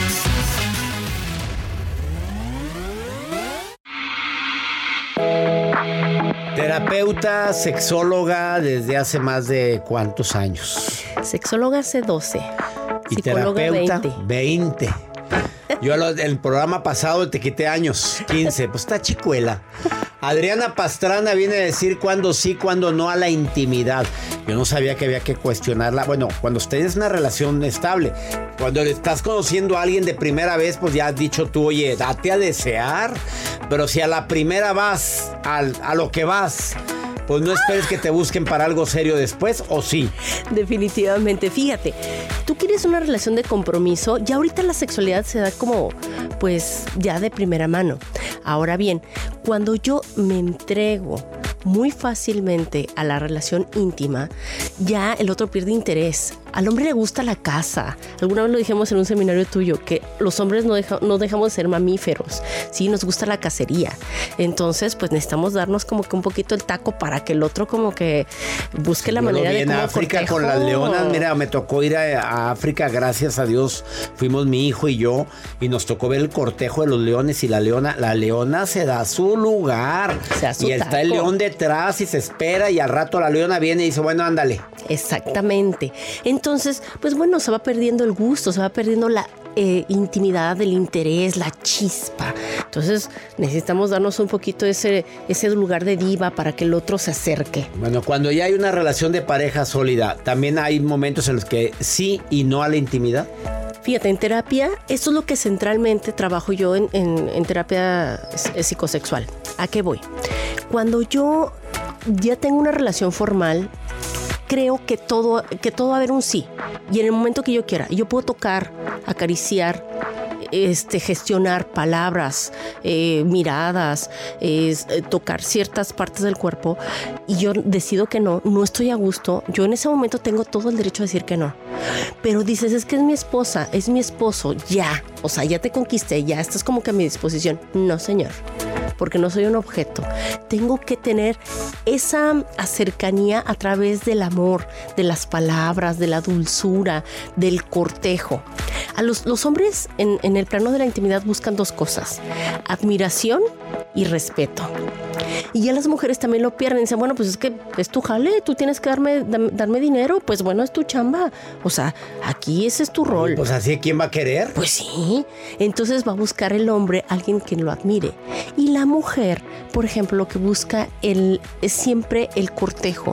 Speaker 4: Terapeuta, sexóloga desde hace más de ¿cuántos años?
Speaker 12: Sexóloga hace doce.
Speaker 4: Y terapeuta veinte. Yo el programa pasado te quité años, quince, pues está chicuela. Adriana Pastrana viene a decir cuándo sí, cuándo no a la intimidad. Yo no sabía que había que cuestionarla. Bueno, cuando tienes una relación estable, cuando le estás conociendo a alguien de primera vez, pues ya has dicho tú, oye, date a desear. Pero si a la primera vas, al, a lo que vas, pues no esperes que te busquen para algo serio después, ¿o sí?
Speaker 12: Definitivamente. Fíjate, tú quieres una relación de compromiso y ahorita la sexualidad se da como, pues, ya de primera mano. Ahora bien, cuando yo me entrego muy fácilmente a la relación íntima, ya el otro pierde interés. Al hombre le gusta la caza. Alguna vez lo dijimos en un seminario tuyo, que los hombres no, deja, no dejamos de ser mamíferos, ¿sí? Nos gusta la cacería. Entonces, pues necesitamos darnos como que un poquito el taco para que el otro como que busque la
Speaker 4: Yo
Speaker 12: manera
Speaker 4: lo vi
Speaker 12: de
Speaker 4: en
Speaker 12: cómo
Speaker 4: África
Speaker 12: cortejo.
Speaker 4: con las leonas. Mira, me tocó ir a, a África, gracias a Dios. Fuimos mi hijo y yo y nos tocó ver el cortejo de los leones y la leona, la leona se da su lugar.
Speaker 12: Se da su
Speaker 4: y está
Speaker 12: taco.
Speaker 4: el león detrás y se espera y al rato la leona viene y dice, bueno, ándale.
Speaker 12: Exactamente. Entonces, pues bueno, se va perdiendo el gusto, se va perdiendo la eh, intimidad, el interés, la chispa. Entonces, necesitamos darnos un poquito ese, ese lugar de diva para que el otro se acerque.
Speaker 4: Bueno, cuando ya hay una relación de pareja sólida, también hay momentos en los que sí y no a la intimidad.
Speaker 12: Fíjate, en terapia, esto es lo que centralmente trabajo yo en, en, en terapia psicosexual. ¿A qué voy? Cuando yo ya tengo una relación formal, creo que todo, que todo va a haber un sí. Y en el momento que yo quiera, yo puedo tocar, acariciar, este, gestionar palabras, eh, miradas, eh, tocar ciertas partes del cuerpo, y yo decido que no, no estoy a gusto. Yo en ese momento tengo todo el derecho a decir que no. Pero dices, es que es mi esposa, es mi esposo, ya. O sea, ya te conquisté, ya estás como que a mi disposición. No, señor. Porque no soy un objeto. Tengo que tener esa cercanía a través del amor, de las palabras, de la dulzura, del cortejo. A los, los hombres en, en el plano de la intimidad buscan dos cosas: admiración y respeto. Y ya las mujeres también lo pierden. Dicen, bueno, pues es que es tu jale, tú tienes que darme, dame, darme dinero, pues bueno, es tu chamba. O sea, aquí ese es tu rol.
Speaker 4: Pues así, ¿quién va a querer?
Speaker 12: Pues sí. Entonces va a buscar el hombre alguien que lo admire. Y la mujer, por ejemplo, lo que busca el, es siempre el cortejo.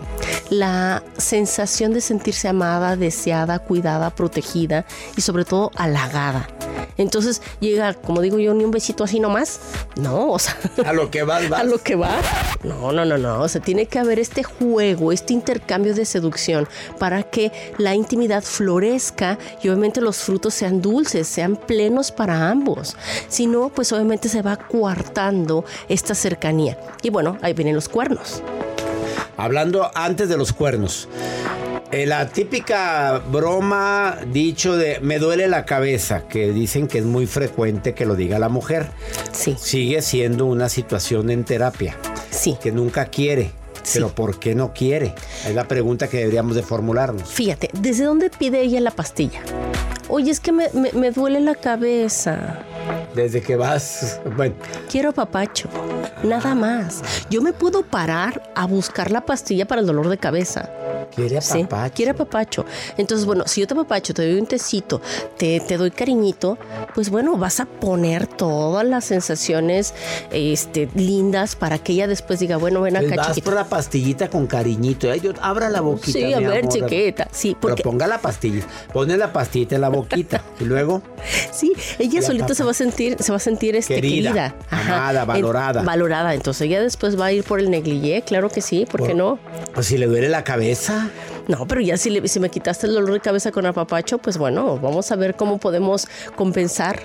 Speaker 12: La sensación de sentirse amada, deseada, cuidada, protegida y sobre todo halagada. Entonces llega, como digo yo, ni un besito así nomás. No, o sea...
Speaker 4: A lo que vas, vas.
Speaker 12: A lo que va. No, no, no, no. O sea, tiene que haber este juego, este intercambio de seducción para que la intimidad florezca y obviamente los frutos sean dulces, sean plenos para ambos. Si no, pues obviamente se va coartando esta cercanía. Y bueno, ahí vienen los cuernos.
Speaker 4: Hablando antes de los cuernos, eh, la típica broma, dicho de me duele la cabeza, que dicen que es muy frecuente que lo diga la mujer.
Speaker 12: Sí.
Speaker 4: Sigue siendo una situación en terapia.
Speaker 12: Sí.
Speaker 4: Que nunca quiere. Sí. Pero ¿por qué no quiere? Es la pregunta que deberíamos de formularnos.
Speaker 12: Fíjate, ¿desde dónde pide ella la pastilla? Oye, es que me, me, me duele la cabeza.
Speaker 4: Desde que vas... Bueno.
Speaker 12: Quiero papacho, nada más. Yo me puedo parar a buscar la pastilla para el dolor de cabeza.
Speaker 4: Quiere papacho.
Speaker 12: Sí, quiere papacho. Entonces, bueno, si yo te papacho, te doy un tecito, te, te doy cariñito, pues bueno, vas a poner todas las sensaciones este, lindas para que ella después diga, bueno, ven acá,
Speaker 4: pues vas
Speaker 12: chiquita.
Speaker 4: por la pastillita con cariñito. Ay, Dios, abra la boquita.
Speaker 12: Sí, a
Speaker 4: mi
Speaker 12: ver,
Speaker 4: amor.
Speaker 12: chiquita. Sí, porque...
Speaker 4: Pero ponga la pastilla. Pone la pastillita en la boquita. Y luego...
Speaker 12: Sí, ella
Speaker 4: la
Speaker 12: solita
Speaker 4: papa.
Speaker 12: se va a sentir, se va a sentir este,
Speaker 4: querida,
Speaker 12: querida.
Speaker 4: amada, valorada.
Speaker 12: En, valorada. Entonces ella después va a ir por el negligé, claro que sí, ¿por, ¿por qué no?
Speaker 4: Pues si le duele la cabeza.
Speaker 12: No, pero ya si, le, si me quitaste el dolor de cabeza con apapacho, pues bueno, vamos a ver cómo podemos compensar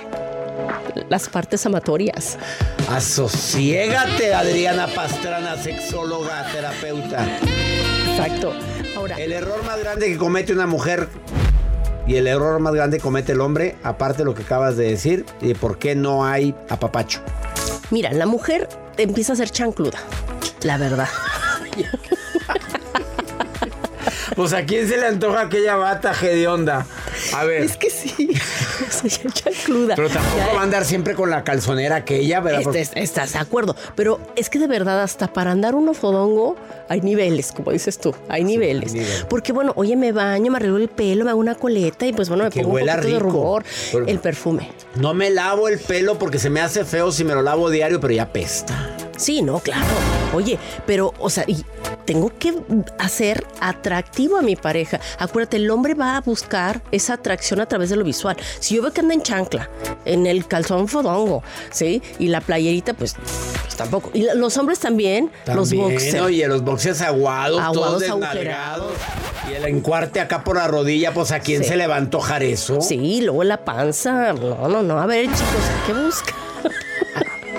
Speaker 12: las partes amatorias.
Speaker 4: Asosiégate, Adriana Pastrana, sexóloga, terapeuta.
Speaker 12: Exacto. Ahora,
Speaker 4: el error más grande que comete una mujer y el error más grande que comete el hombre, aparte de lo que acabas de decir, y por qué no hay apapacho.
Speaker 12: Mira, la mujer empieza a ser chancluda, la verdad.
Speaker 4: Pues a quién se le antoja aquella bata hedionda. A ver.
Speaker 12: Es que sí, soy chancluda.
Speaker 4: Pero tampoco ya, va a andar siempre con la calzonera aquella, ¿verdad?
Speaker 12: Este, Porque... Estás de acuerdo. Pero es que de verdad, hasta para andar uno fodongo, hay niveles, como dices tú. Hay niveles. Sí, hay nivel. Porque bueno, oye, me baño, me arreglo el pelo, me hago una coleta y pues bueno, me
Speaker 4: que
Speaker 12: pongo un poquito
Speaker 4: rico.
Speaker 12: de rubor.
Speaker 4: Pero
Speaker 12: el perfume.
Speaker 4: No me lavo el pelo porque se me hace feo si me lo lavo diario, pero ya apesta.
Speaker 12: Sí, no, claro. Oye, pero, o sea, y tengo que hacer atractivo a mi pareja. Acuérdate, el hombre va a buscar esa atracción a través de lo visual. Si yo veo que anda en chancla, en el calzón fodongo, ¿sí? Y la playerita, pues, pues tampoco. Y los hombres también, también los boxers.
Speaker 4: Oye, los boxers aguados,
Speaker 12: aguados
Speaker 4: todos desnalgados. Y el encuarte acá por la rodilla, pues, ¿a quién sí. se le va a antojar eso?
Speaker 12: Sí, luego la panza. No, no, no. A ver, chicos, ¿qué busca?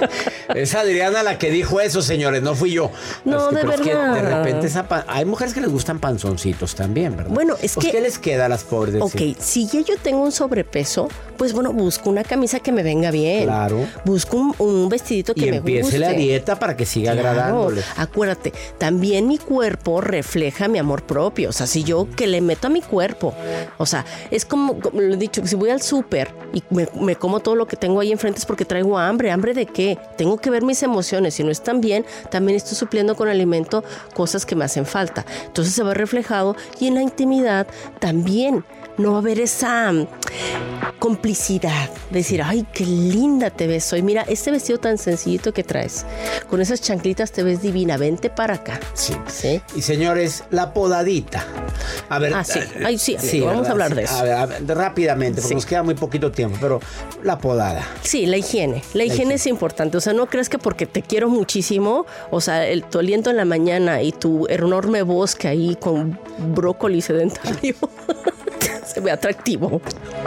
Speaker 4: Es Adriana la que dijo eso, señores, no fui yo.
Speaker 12: No,
Speaker 4: es que,
Speaker 12: de
Speaker 4: verdad. Es que de repente esa pan... hay mujeres que les gustan panzoncitos también, ¿verdad?
Speaker 12: Bueno, es
Speaker 4: pues
Speaker 12: que...
Speaker 4: ¿qué les queda a las pobres?
Speaker 12: Ok,
Speaker 4: sí?
Speaker 12: si ya yo tengo un sobrepeso, pues bueno, busco una camisa que me venga bien.
Speaker 4: Claro.
Speaker 12: Busco un, un vestidito que
Speaker 4: y
Speaker 12: me guste. Y
Speaker 4: empiece la dieta para que siga
Speaker 12: claro.
Speaker 4: agradándole.
Speaker 12: Acuérdate, también mi cuerpo refleja mi amor propio. O sea, si yo que le meto a mi cuerpo, o sea, es como, como lo he dicho, si voy al súper y me, me como todo lo que tengo ahí enfrente es porque traigo hambre. ¿Hambre de qué? Tengo que ver mis emociones. Si no están bien, también estoy supliendo con alimento cosas que me hacen falta. Entonces se va reflejado y en la intimidad también no va a haber esa complicidad. Decir, ay, qué linda te ves hoy. Mira, este vestido tan sencillito que traes, con esas chanclitas te ves divina. Vente para acá.
Speaker 4: Sí.
Speaker 12: ¿Sí?
Speaker 4: Y señores, la podadita. A ver.
Speaker 12: Ah, sí. Ay, sí, amigo,
Speaker 4: sí,
Speaker 12: vamos
Speaker 4: ¿verdad?
Speaker 12: a hablar
Speaker 4: sí.
Speaker 12: de eso.
Speaker 4: A ver, a ver, rápidamente, porque sí. nos queda muy poquito tiempo, pero la podada.
Speaker 12: Sí, la higiene. La, la higiene, higiene es importante. O sea, no crees que porque te quiero muchísimo, o sea, el, tu aliento en la mañana y tu enorme bosque ahí con brócoli sedentario se ve atractivo.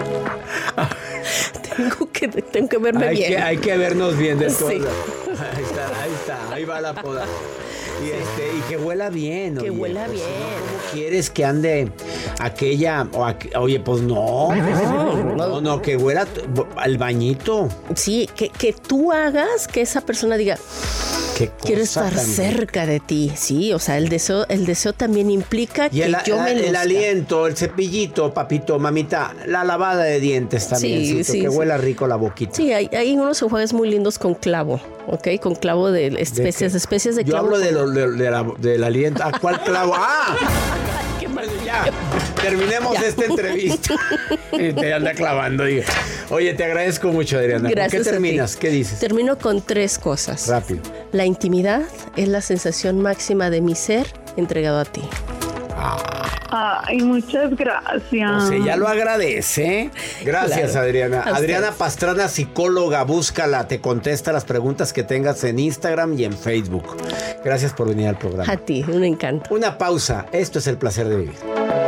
Speaker 12: tengo, que, tengo que verme
Speaker 4: hay
Speaker 12: bien.
Speaker 4: Que, hay que vernos bien de todo. Sí.
Speaker 12: Ahí
Speaker 4: está, ahí está, ahí va la poda. Y, este, y que huela bien.
Speaker 12: Que
Speaker 4: oye,
Speaker 12: huela
Speaker 4: pues,
Speaker 12: bien.
Speaker 4: ¿Cómo quieres que ande aquella? O aqu... Oye, pues no. No, no, no, que huela al bañito.
Speaker 12: Sí, que, que tú hagas que esa persona diga... Quiero estar también cerca de ti, sí, o sea, el deseo, el deseo también implica
Speaker 4: y
Speaker 12: que
Speaker 4: el,
Speaker 12: yo me
Speaker 4: el,
Speaker 12: luzca.
Speaker 4: El aliento, el cepillito, papito, mamita, la lavada de dientes también,
Speaker 12: sí, sí,
Speaker 4: que
Speaker 12: sí.
Speaker 4: huela rico la boquita.
Speaker 12: Sí, hay, hay unos enjuagues muy lindos con clavo, ¿ok? Con clavo de especies,
Speaker 4: ¿De
Speaker 12: especies de
Speaker 4: Yo
Speaker 12: clavo.
Speaker 4: Yo hablo de lo, de, de la, del aliento. ¿A cuál clavo? ¡Ah!
Speaker 12: Qué
Speaker 4: bueno, ya, terminemos ya. esta entrevista. Y te anda clavando. Digo. Oye, te agradezco mucho, Adriana.
Speaker 12: Gracias.
Speaker 4: ¿Qué terminas? ¿Qué dices?
Speaker 12: Termino con tres cosas.
Speaker 4: Rápido.
Speaker 12: La intimidad es la sensación máxima de mi ser entregado a ti.
Speaker 13: Ah. Ay, muchas gracias.
Speaker 4: O sea, ya lo agradece. Gracias, claro. Adriana. Adriana Pastrana, psicóloga, búscala, te contesta las preguntas que tengas en Instagram y en Facebook. Gracias por venir al programa.
Speaker 12: A ti, un encanto.
Speaker 4: Una pausa. Esto es El Placer de Vivir.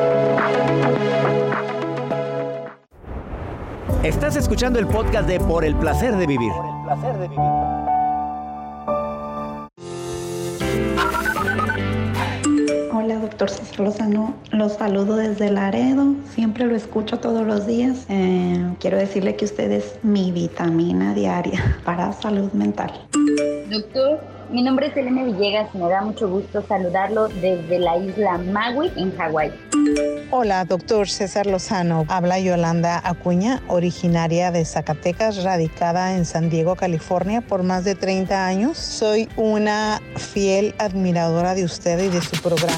Speaker 7: Estás escuchando el podcast de Por el Placer de Vivir. Por el Placer de Vivir.
Speaker 14: Hola, doctor César Lozano. Los saludo desde Laredo. Siempre lo escucho todos los días. Eh, quiero decirle que usted es mi vitamina diaria para salud mental.
Speaker 15: Doctor, mi nombre es Elena Villegas y me da mucho gusto saludarlo desde la isla Maui, en Hawái.
Speaker 16: Hola, doctor César Lozano. Habla Yolanda Acuña, originaria de Zacatecas, radicada en San Diego, California, por más de treinta años. Soy una fiel admiradora de usted y de su programa.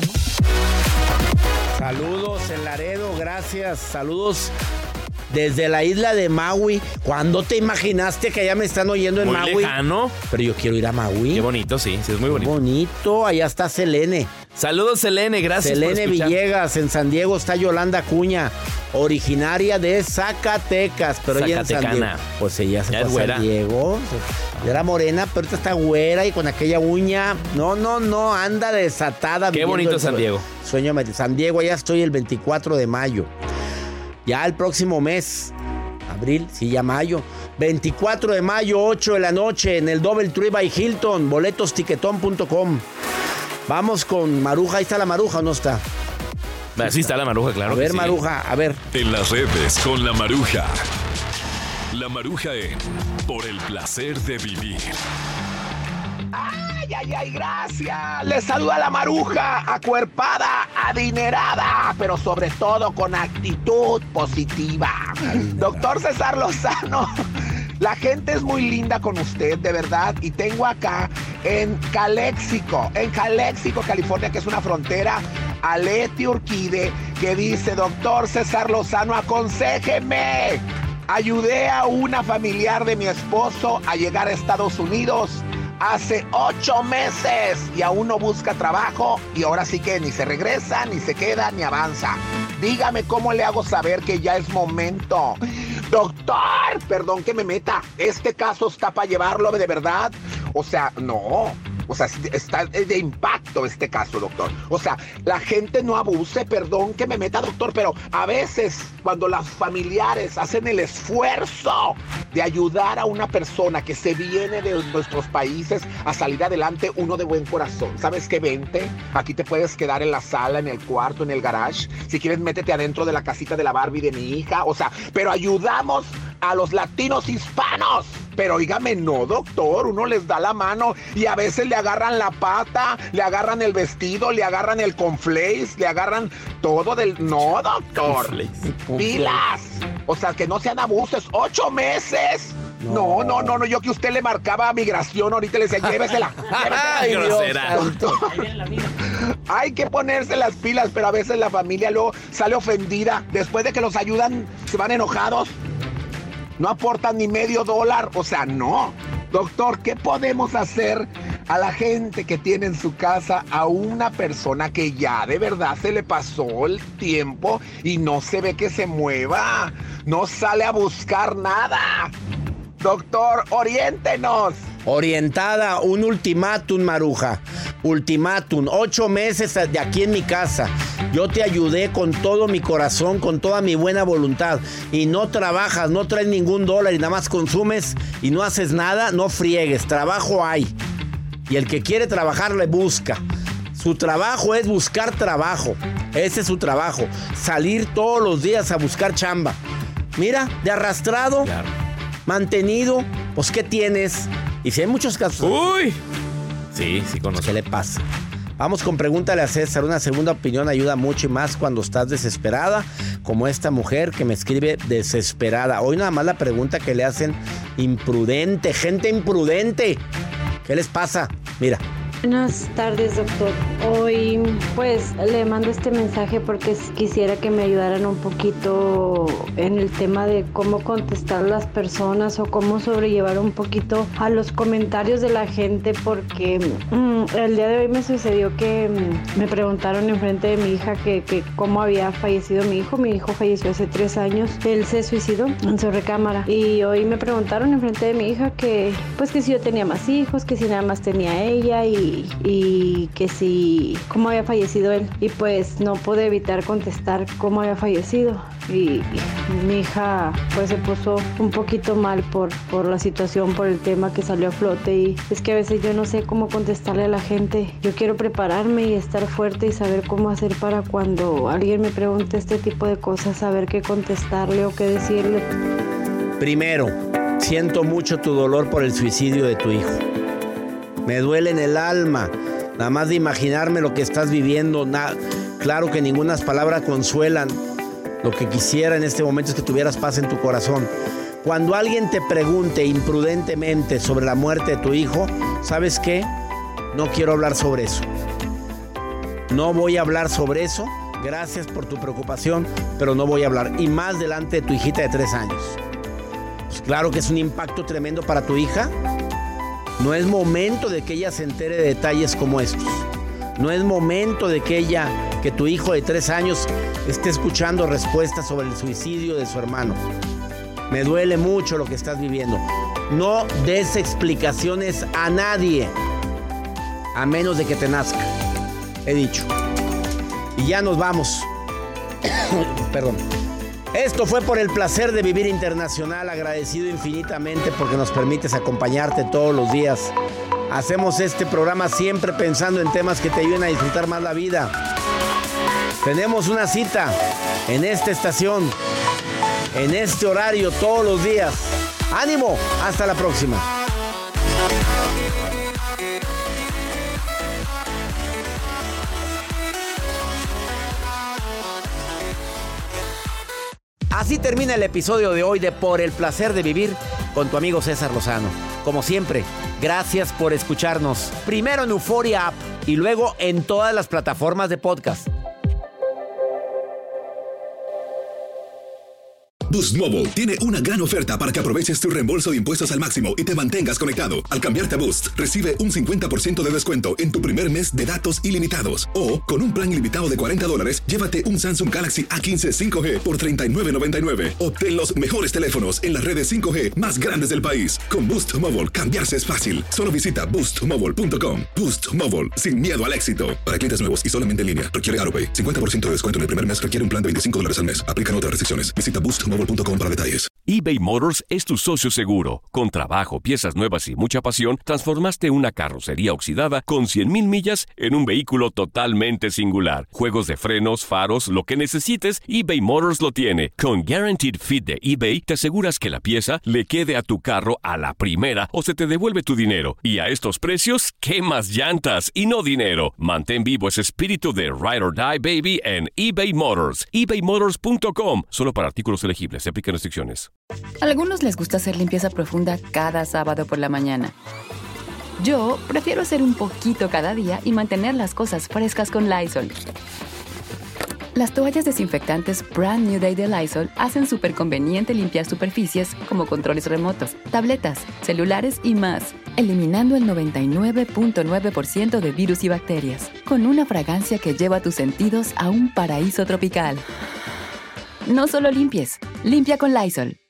Speaker 4: Saludos en Laredo, gracias. Saludos desde la isla de Maui. ¿Cuándo te imaginaste que allá me están oyendo en
Speaker 5: muy
Speaker 4: Maui?
Speaker 5: Muy lejano.
Speaker 4: Pero yo quiero ir a Maui.
Speaker 5: Qué bonito, sí, sí, es muy bonito.
Speaker 4: Qué bonito, allá está Selene.
Speaker 5: Saludos, Selene, gracias
Speaker 4: Selene
Speaker 5: por escuchar.
Speaker 4: Villegas, en San Diego está Yolanda Acuña, originaria de Zacatecas, pero ella en San Diego. Pues ella se fue a San Diego. Era morena, pero ahorita está güera y con aquella uña. No, no, no, anda desatada.
Speaker 5: Qué bonito San Diego.
Speaker 4: Sueño de San Diego, allá estoy el veinticuatro de mayo. Ya el próximo mes, abril, sí, ya mayo. veinticuatro de mayo, ocho de la noche, en el Double Tree by Hilton, boletos tiquetón punto com. Vamos con Maruja. ¿Ahí está la Maruja o no está?
Speaker 5: Sí está la Maruja, claro.
Speaker 4: A ver,
Speaker 5: que sí.
Speaker 4: Maruja, a ver.
Speaker 1: En las redes con la Maruja. La Maruja en Por el Placer de Vivir.
Speaker 17: ¡Ay, ay, ay! ¡Gracias! Les saluda la Maruja, acuerpada, adinerada, pero sobre todo con actitud positiva. Doctor César Lozano, la gente es muy linda con usted, de verdad, y tengo acá en Calexico, en Calexico, California, que es una frontera, a Leti Urquide, que dice: doctor César Lozano, aconséjeme. Ayudé a una familiar de mi esposo a llegar a Estados Unidos hace ocho meses y aún no busca trabajo, y ahora sí que ni se regresa, ni se queda, ni avanza. Dígame cómo le hago saber que ya es momento. Doctor, perdón que me meta, este caso está para llevarlo de verdad. O sea, no, O sea, está de impacto este caso, doctor. O sea, la gente no abuse, perdón que me meta, doctor, pero a veces cuando los familiares hacen el esfuerzo de ayudar a una persona que se viene de nuestros países a salir adelante, uno de buen corazón. ¿Sabes qué? Vente, aquí te puedes quedar en la sala, en el cuarto, en el garage. Si quieres, métete adentro de la casita de la Barbie de mi hija. O sea, pero ayudamos a los latinos hispanos. Pero oígame, no, doctor, uno les da la mano y a veces le agarran la pata, le agarran el vestido, le agarran el cornflakes, le agarran todo del... No, doctor, pilas. O sea, que no sean abusos. ¡Ocho meses! No, no, no, no, yo que usted le marcaba migración, ahorita le decía, llévesela. llévesela.
Speaker 5: Ay, grosera.
Speaker 17: Hay que ponerse las pilas, pero a veces la familia luego sale ofendida. Después de que los ayudan, se van enojados. No aportan ni medio dólar, o sea, no. Doctor, ¿qué podemos hacer a la gente que tiene en su casa a una persona que ya de verdad se le pasó el tiempo y no se ve que se mueva? No sale a buscar nada. Doctor, oriéntenos.
Speaker 4: Orientada, un ultimátum, Maruja. Ultimátum, ocho meses de aquí en mi casa. Yo te ayudé con todo mi corazón, con toda mi buena voluntad. Y no trabajas, no traes ningún dólar y nada más consumes y no haces nada, no friegues. Trabajo hay. Y el que quiere trabajar le busca. Su trabajo es buscar trabajo. Ese es su trabajo. Salir todos los días a buscar chamba. Mira, de arrastrado, claro, mantenido, pues ¿qué tienes? Y si hay muchos casos.
Speaker 5: ¡Uy! Sí, sí conozco.
Speaker 4: ¿Qué le pasa? Vamos con Pregúntale a César. Una segunda opinión ayuda mucho y más cuando estás desesperada, como esta mujer que me escribe desesperada. Hoy nada más la pregunta que le hacen: imprudente, gente imprudente. ¿Qué les pasa? Mira.
Speaker 18: Buenas tardes, doctor. Hoy pues le mando este mensaje porque quisiera que me ayudaran un poquito en el tema de cómo contestar a las personas o cómo sobrellevar un poquito a los comentarios de la gente, porque mmm, el día de hoy me sucedió que mmm, me preguntaron enfrente de mi hija que, que cómo había fallecido mi hijo. Mi hijo falleció hace tres años. Él se suicidó en su recámara y hoy me preguntaron enfrente de mi hija que pues que si yo tenía más hijos, que si nada más tenía ella y y que si cómo había fallecido él, y pues no pude evitar contestar cómo había fallecido y, y mi hija pues se puso un poquito mal por, por la situación, por el tema que salió a flote, y es que a veces yo no sé cómo contestarle a la gente. Yo quiero prepararme y estar fuerte y saber cómo hacer para cuando alguien me pregunte este tipo de cosas, saber qué contestarle o qué decirle.
Speaker 4: Primero, siento mucho tu dolor por el suicidio de tu hijo. Me duele en el alma, nada más de imaginarme lo que estás viviendo. Na- claro que ninguna palabra consuelan. Lo que quisiera en este momento es que tuvieras paz en tu corazón. Cuando alguien te pregunte imprudentemente sobre la muerte de tu hijo, ¿sabes qué? No quiero hablar sobre eso. No voy a hablar sobre eso. Gracias por tu preocupación, pero no voy a hablar. Y más delante de tu hijita de tres años. Pues claro que es un impacto tremendo para tu hija. No es momento de que ella se entere de detalles como estos. No es momento de que ella, que tu hijo de tres años esté escuchando respuestas sobre el suicidio de su hermano. Me duele mucho lo que estás viviendo. No des explicaciones a nadie, a menos de que te nazca. He dicho. Y ya nos vamos. Perdón. Esto fue Por el Placer de Vivir Internacional. Agradecido infinitamente porque nos permites acompañarte todos los días. Hacemos este programa siempre pensando en temas que te ayuden a disfrutar más la vida. Tenemos una cita en esta estación, en este horario, todos los días. ¡Ánimo! Hasta la próxima. Así termina el episodio de hoy de Por el Placer de Vivir con tu amigo César Lozano. Como siempre, gracias por escucharnos. Primero en Euforia App y luego en todas las plataformas de podcast.
Speaker 2: Boost Mobile tiene una gran oferta para que aproveches tu reembolso de impuestos al máximo y te mantengas conectado. Al cambiarte a Boost, recibe un cincuenta por ciento de descuento en tu primer mes de datos ilimitados. O, con un plan ilimitado de cuarenta dólares, llévate un Samsung Galaxy A quince cinco G por treinta y nueve noventa y nueve. Obtén los mejores teléfonos en las redes cinco G más grandes del país. Con Boost Mobile, cambiarse es fácil. Solo visita boost mobile punto com. Boost Mobile, sin miedo al éxito. Para clientes nuevos y solamente en línea, requiere AutoPay. cincuenta por ciento de descuento en el primer mes requiere un plan de veinticinco dólares al mes. Aplican otras restricciones. Visita boost mobile punto com para detalles.
Speaker 1: eBay Motors es tu socio seguro. Con trabajo, piezas nuevas y mucha pasión, transformaste una carrocería oxidada con cien mil millas en un vehículo totalmente singular. Juegos de frenos, faros, lo que necesites, eBay Motors lo tiene. Con Guaranteed Fit de eBay, te aseguras que la pieza le quede a tu carro a la primera o se te devuelve tu dinero. Y a estos precios, ¿qué más llantas y no dinero? Mantén vivo ese espíritu de Ride or Die, baby, en eBay Motors. ebay motors punto com. Solo para artículos elegibles. Se aplican restricciones.
Speaker 19: A algunos les gusta hacer limpieza profunda cada sábado por la mañana. Yo prefiero hacer un poquito cada día y mantener las cosas frescas con Lysol. Las toallas desinfectantes Brand New Day de Lysol hacen súper conveniente limpiar superficies como controles remotos, tabletas, celulares y más, eliminando el noventa y nueve punto nueve por ciento de virus y bacterias, con una fragancia que lleva tus sentidos a un paraíso tropical. No solo limpies, limpia con Lysol.